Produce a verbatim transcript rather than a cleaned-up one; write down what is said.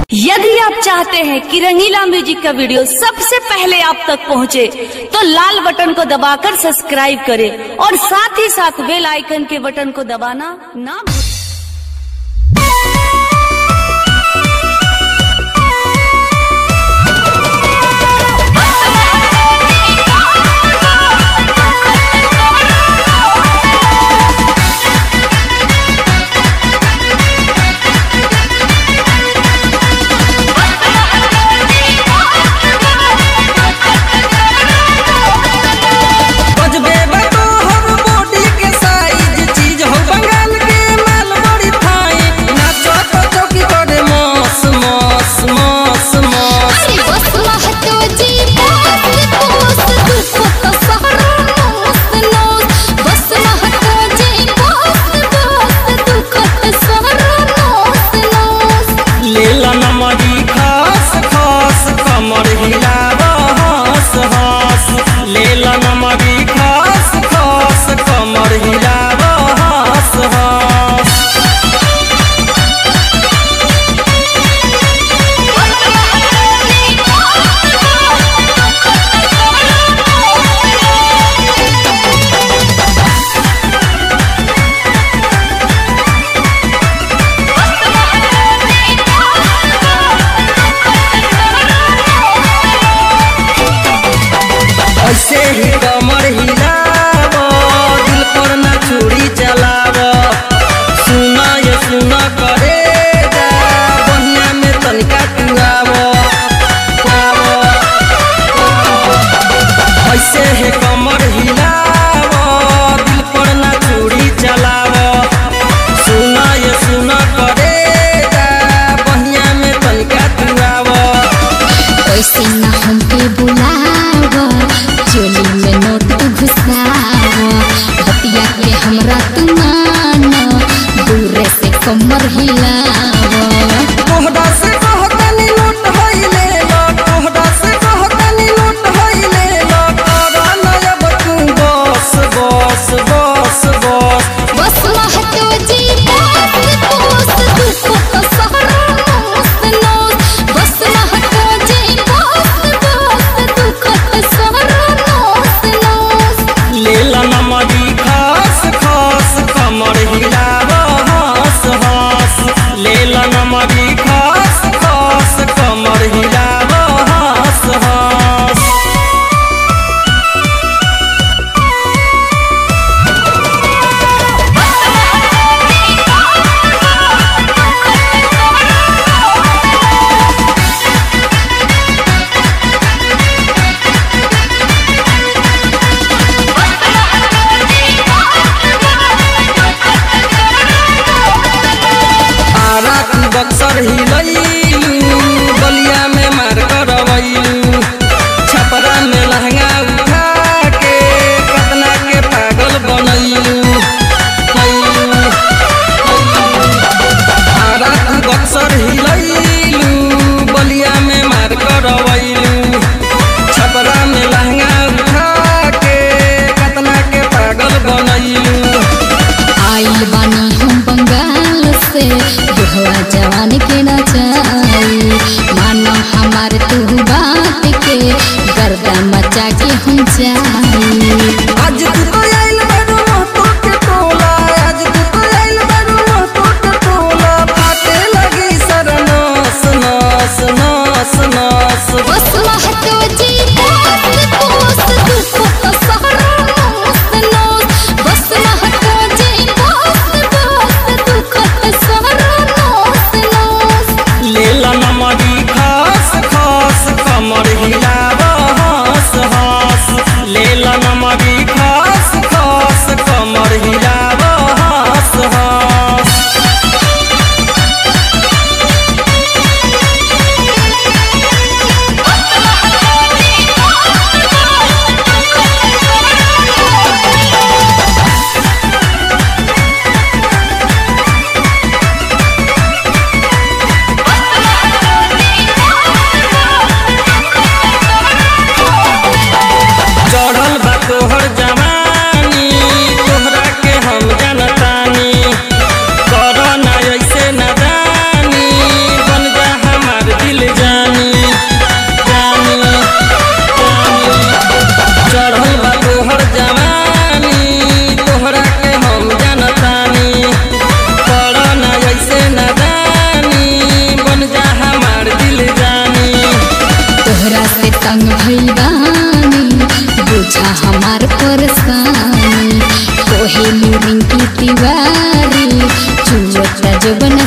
यदि आप चाहते हैं कि रंगीला म्यूजिक का वीडियो सबसे पहले आप तक पहुंचे, तो लाल बटन को दबाकर सब्सक्राइब करें और साथ ही साथ बेल आइकन के बटन को दबाना ना भूलें। ऐसे ही कमर हिलावो, दिल पर ना छुरी चलावो, सुना ये सुना करे जा, बहिया में तनिका टुआवो, ऐसे ही कमर हिलावो, दिल पर ना छुरी चलावो, सुना ये सुना करे जा, बहिया में तनिका टुआवो। ऐसे ना हमके बुलावो, चोली में नोट घुसावो, हतिया के हमरा तू मानो, दूर से कमर हिलावो। तोहरा से कहतनी लूट होइले लो, तोहरा से कहतनी लूट होइले लो, तोरा नयब तू बस बस बस बस बस महतो जी बस बस तू तो सहरा मस्त नोस, बस महतो जी बस बस तू तो सहरा मस्त नोस। लेला नमरी खास खास कमर हिलावो हंस हंस, लेला नमरी खास खास कमर हिलावो हंस हंस। बक्सर हिलैलू, बलिया में मार करवैलू, छपरा में लहंगा उठा के कतना के पागल बनैलू। बक्सर हिलैलू, बलिया में मार करवैलू, छपरा में लहंगा उठा के कतना के पागल बनैलू। आइल बानी हम बंगाल से, बुढ़वा जवान के नचाई, मानो हमार तू बात के, गर्दा मचा के हम जाई। आज तू तो आइल बारू महतो के टोला, आज तू तो आइल बारू महतो के टोला, फाटे लगी सर नस नस नस नस। बस महतो जी बस बस तू तो सहरा मस्त नोस, बस महतो जी बस बस तू तो सहरा मस्त नोस। लेला नमरी खास खास कमर हिलावो हंस हंस, लेला मिंकी तिवारी चुवता जबन